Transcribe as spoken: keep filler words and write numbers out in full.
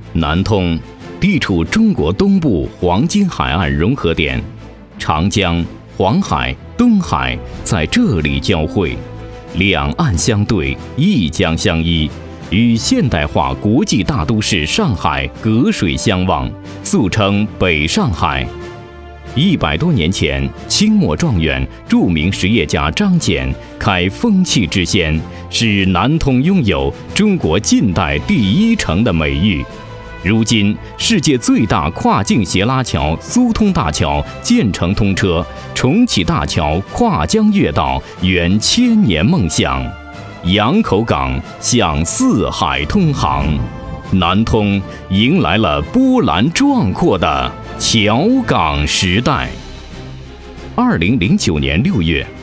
南通地处中国东部黄金海岸融合点，长江、黄海、东海在这里交汇，两岸相对，一江相依，与现代化国际大都市上海隔水相望，素称北上海。一百多年前，清末状元、著名实业家张謇开风气之先，使南通拥有中国近代第一城的美誉。如今，世界最大跨境斜拉桥苏通大桥建成通车，重启大桥跨江越道圆千年梦想，洋口港向四海通航，南通迎来了波澜壮阔的桥港时代。二零零九年六月，